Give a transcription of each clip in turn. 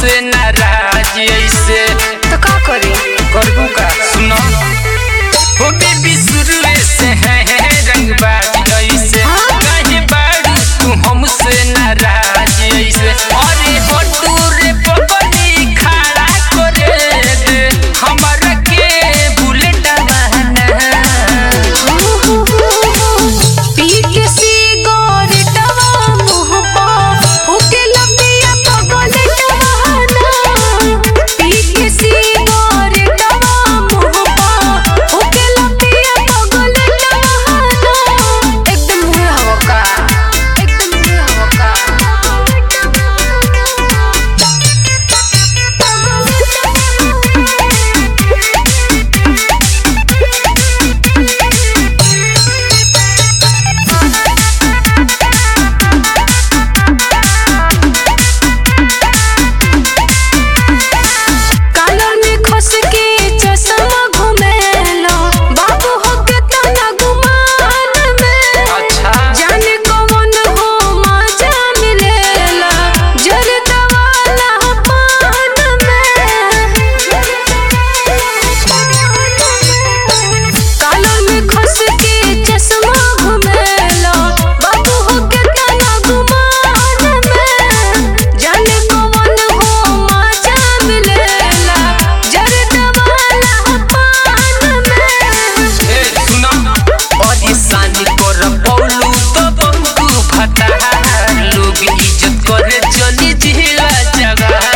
हमसे नाराज ऐसे तो का करी करबू का सुनो हो बेबी शुरू से है रंगबाज ऐसे कहीं बाड़ू तू हमसे नाराज ऐसे अरे हटू रे पगली खड़ा करे दे हमरा के बुलेट बहाना पी के सिगरेटवा मुंह पर होके लपिया पगलेटवा ना पी के सिगरेटवा मुंह पर होके लपिया पगलेटवा ना एकदम मुहे हवा का कालर में खस के चश्मा घुमेलो बाबू होके तना गुमान में अच्छा जाने कौन हो मजा मिलेला जरदा वाला पान में कालर में खस के चश्मा घुमेलो बाबू होके तना गुमान में जाने कौन हो मजा मिलेला जरदा वाला पान में ए सुना और ईशानी कर पौलू तो बंकू फटा लोग इज्जत करे चली जिला जगह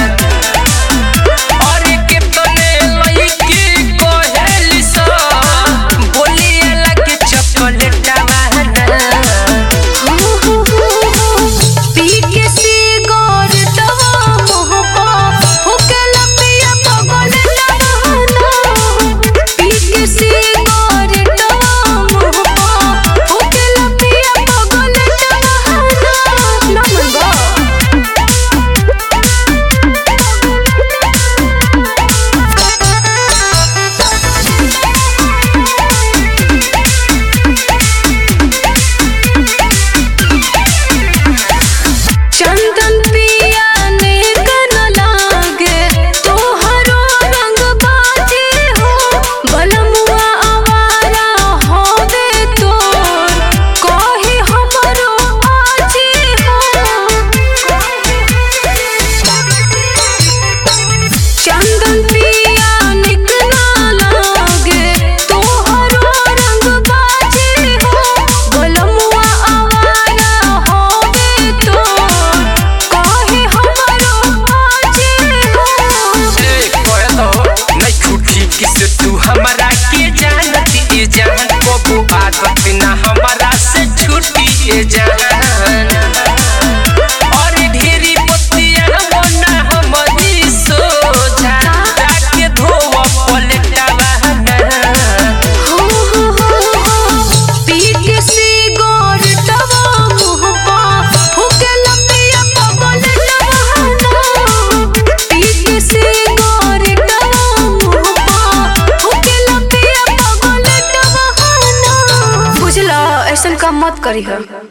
और के तने लईकी कोहेली सा बोलिए लगे चॉकलेट बहाना पी के सिगरेटवा मुंह पर होके लपिया पगलेटवा ना पी के सिगरेटवा मुंह पर होके लपिया पगलेटवा ना मनबा चंदन पिया ने कन लागे तोहरो रंग बाजे हो बलमुआ आवारा होवे तोर कहे हमरो आजे हो चंदन पिया ने कन लागे तोहरो रंग बाजे हो बलमुआ आवारा होवे तोर कहे हमरो आजे हो ए कहे तो नहीं छूटी किसे तू हमरा के जानती ए जान कबू आदत ना हमरा से छूटी ए जान और ढेरी पतिया मोना हमरी सोझा जाके धोव पलटा बहाना पी के सिगरेटवा मुंह पर होके लपिया पगलेटवा ना पी के सिगरेटवा मुंह पर होके लपिया पगलेटवा ना बुझला ऐसन काम मत करी है।